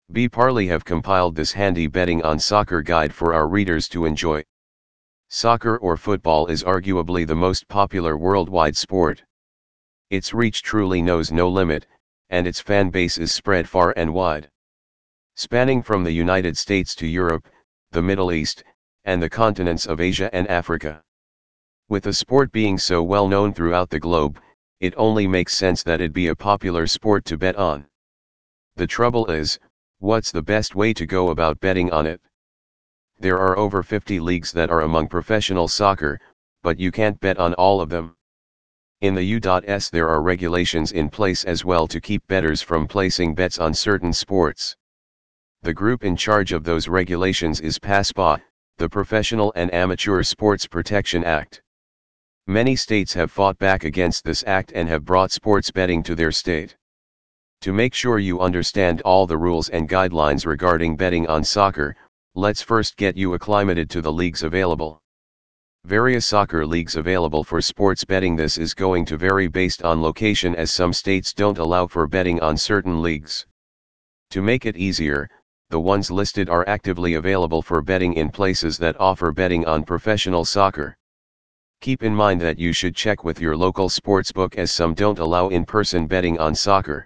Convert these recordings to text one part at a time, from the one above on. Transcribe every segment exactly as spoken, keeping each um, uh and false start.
bParley have compiled this handy betting on soccer guide for our readers to enjoy. Soccer or football is arguably the most popular worldwide sport. Its reach truly knows no limit, and its fan base is spread far and wide. Spanning from the United States to Europe, the Middle East, and the continents of Asia and Africa. With the sport being so well known throughout the globe, it only makes sense that it be a popular sport to bet on. The trouble is, what's the best way to go about betting on it? There are over fifty leagues that are among professional soccer, but you can't bet on all of them. In the U S there are regulations in place as well to keep bettors from placing bets on certain sports. The group in charge of those regulations is PASPA, the Professional and Amateur Sports Protection Act. Many states have fought back against this act and have brought sports betting to their state. To make sure you understand all the rules and guidelines regarding betting on soccer, let's first get you acclimated to the leagues available. Various soccer leagues available for sports betting. This is going to vary based on location, as some states don't allow for betting on certain leagues. To make it easier, the ones listed are actively available for betting in places that offer betting on professional soccer. Keep in mind that you should check with your local sportsbook, as some don't allow in-person betting on soccer.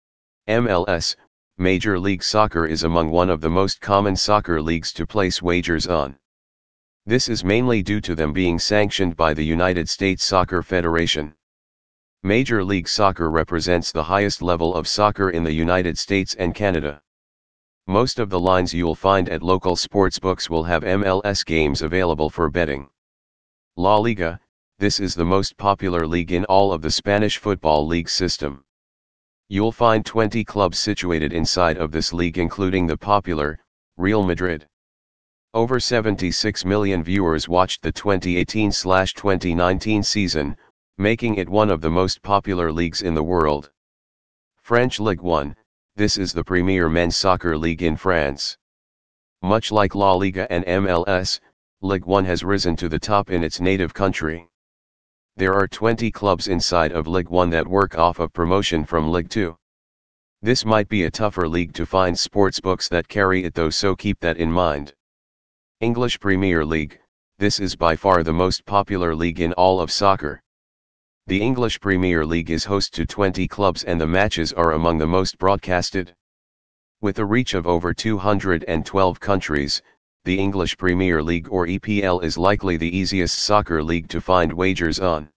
M L S, Major League Soccer, is among one of the most common soccer leagues to place wagers on. This is mainly due to them being sanctioned by the United States Soccer Federation. Major League Soccer represents the highest level of soccer in the United States and Canada. Most of the lines you'll find at local sportsbooks will have M L S games available for betting. La Liga, this is the most popular league in all of the Spanish football league system. You'll find twenty clubs situated inside of this league, including the popular Real Madrid. Over seventy-six million viewers watched the twenty eighteen twenty nineteen season, making it one of the most popular leagues in the world. French Ligue one, this is the premier men's soccer league in France. Much like La Liga and M L S, Ligue one has risen to the top in its native country. There are twenty clubs inside of Ligue one that work off of promotion from Ligue two. This might be a tougher league to find sportsbooks that carry it though, so keep that in mind. English Premier League, this is by far the most popular league in all of soccer. The English Premier League is host to twenty clubs and the matches are among the most broadcasted. With a reach of over two hundred twelve countries, the English Premier League, or E P L, is likely the easiest soccer league to find wagers on.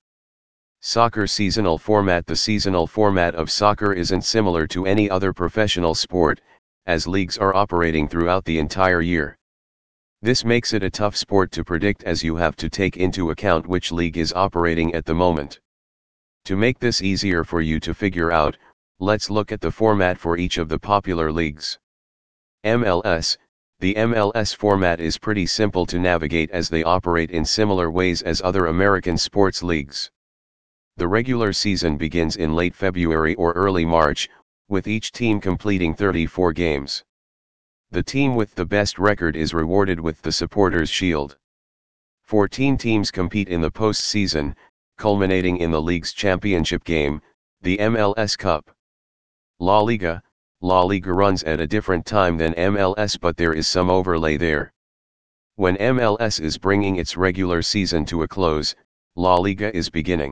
Soccer seasonal format. The seasonal format of soccer isn't similar to any other professional sport, as leagues are operating throughout the entire year. This makes it a tough sport to predict, as you have to take into account which league is operating at the moment. To make this easier for you to figure out, let's look at the format for each of the popular leagues. M L S. The M L S format is pretty simple to navigate, as they operate in similar ways as other American sports leagues. The regular season begins in late February or early March, with each team completing thirty-four games. The team with the best record is rewarded with the Supporters' Shield. fourteen teams compete in the postseason, culminating in the league's championship game, the M L S Cup. La Liga. La Liga runs at a different time than M L S, but there is some overlay there. When M L S is bringing its regular season to a close, La Liga is beginning.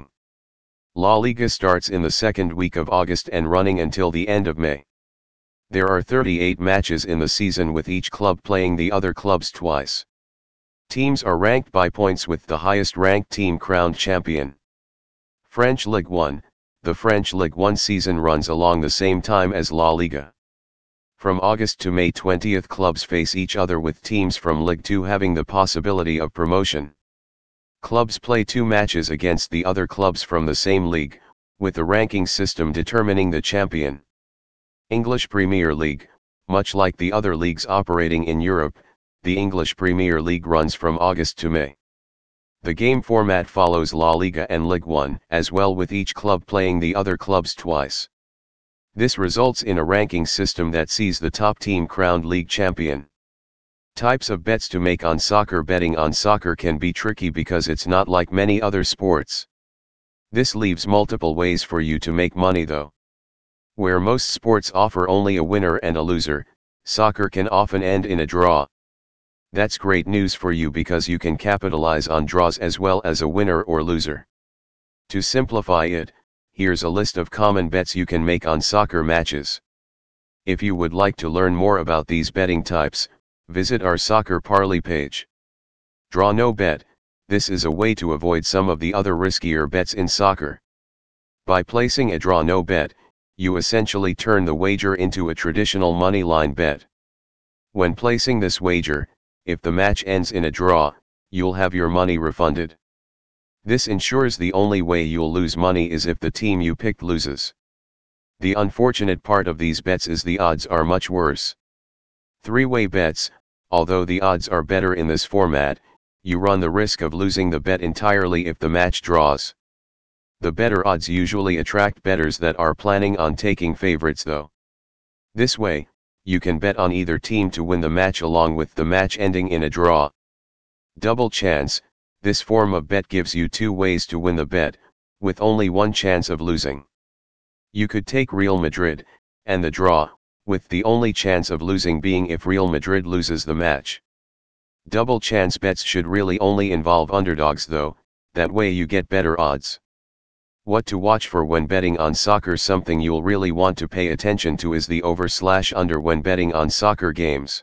La Liga starts in the second week of August and running until the end of May. There are thirty-eight matches in the season, with each club playing the other clubs twice. Teams are ranked by points, with the highest ranked team crowned champion. French Ligue one. The French Ligue one season runs along the same time as La Liga. From August to May twentieth, clubs face each other, with teams from Ligue two having the possibility of promotion. Clubs play two matches against the other clubs from the same league, with the ranking system determining the champion. English Premier League. Much like the other leagues operating in Europe, the English Premier League runs from August to May. The game format follows La Liga and Ligue one as well, with each club playing the other clubs twice. This results in a ranking system that sees the top team crowned league champion. Types of bets to make on soccer. Betting on soccer can be tricky because it's not like many other sports. This leaves multiple ways for you to make money though. Where most sports offer only a winner and a loser, Soccer can often end in a draw. That's great news for you because you can capitalize on draws as well as a winner or loser. To simplify it, here's a list of common bets you can make on soccer matches. If you would like to learn more about these betting types, visit our Soccer Parlay page. Draw no bet. This is a way to avoid some of the other riskier bets in soccer. By placing a draw no bet, you essentially turn the wager into a traditional money line bet. When placing this wager, if the match ends in a draw, you'll have your money refunded. This ensures the only way you'll lose money is if the team you picked loses. The unfortunate part of these bets is the odds are much worse. Three-way bets, although the odds are better in this format, you run the risk of losing the bet entirely if the match draws. The better odds usually attract bettors that are planning on taking favorites though. This way, you can bet on either team to win the match along with the match ending in a draw. Double chance, this form of bet gives you two ways to win the bet, with only one chance of losing. You could take Real Madrid, and the draw, with the only chance of losing being if Real Madrid loses the match. Double chance bets should really only involve underdogs though, that way you get better odds. What to watch for when betting on soccer? Something you'll really want to pay attention to is the over slash under when betting on soccer games.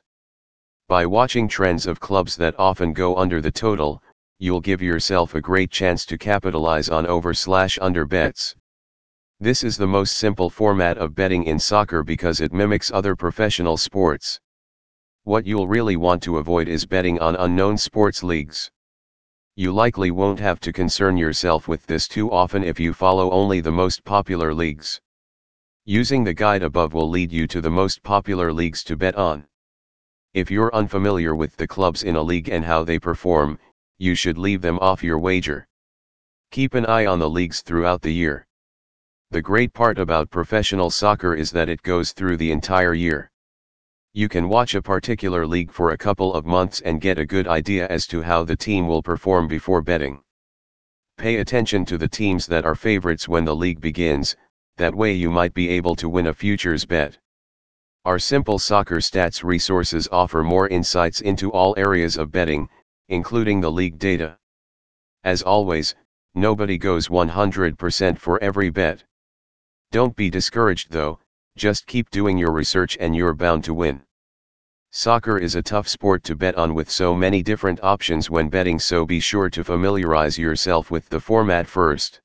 By watching trends of clubs that often go under the total, you'll give yourself a great chance to capitalize on over slash under bets. This is the most simple format of betting in soccer because it mimics other professional sports. What you'll really want to avoid is betting on unknown sports leagues. You likely won't have to concern yourself with this too often if you follow only the most popular leagues. Using the guide above will lead you to the most popular leagues to bet on. If you're unfamiliar with the clubs in a league and how they perform, you should leave them off your wager. Keep an eye on the leagues throughout the year. The great part about professional soccer is that it goes through the entire year. You can watch a particular league for a couple of months and get a good idea as to how the team will perform before betting. Pay attention to the teams that are favorites when the league begins, that way you might be able to win a futures bet. Our Simple Soccer Stats resources offer more insights into all areas of betting, including the league data. As always, nobody goes one hundred percent for every bet. Don't be discouraged though, just keep doing your research and you're bound to win. Soccer is a tough sport to bet on with so many different options when betting, so be sure to familiarize yourself with the format first.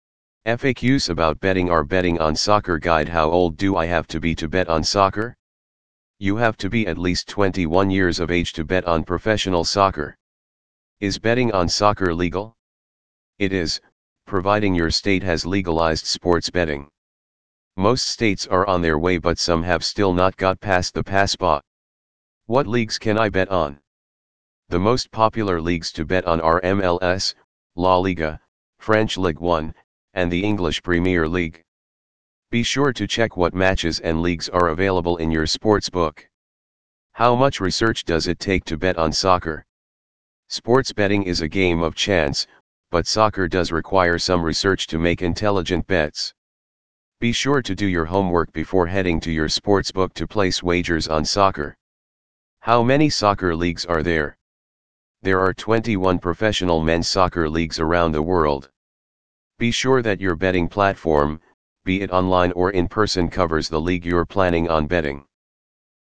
F A Qs about betting. Our Betting on Soccer Guide. How old do I have to be to bet on soccer? You have to be at least twenty-one years of age to bet on professional soccer. Is betting on soccer legal? It is, providing your state has legalized sports betting. Most states are on their way, but some have still not got past the PASPA. What leagues can I bet on? The most popular leagues to bet on are M L S, La Liga, French Ligue one, and the English Premier League. Be sure to check what matches and leagues are available in your sportsbook. How much research does it take to bet on soccer? Sports betting is a game of chance, but soccer does require some research to make intelligent bets. Be sure to do your homework before heading to your sportsbook to place wagers on soccer. How many soccer leagues are there? There are twenty-one professional men's soccer leagues around the world. Be sure that your betting platform, be it online or in person, covers the league you're planning on betting.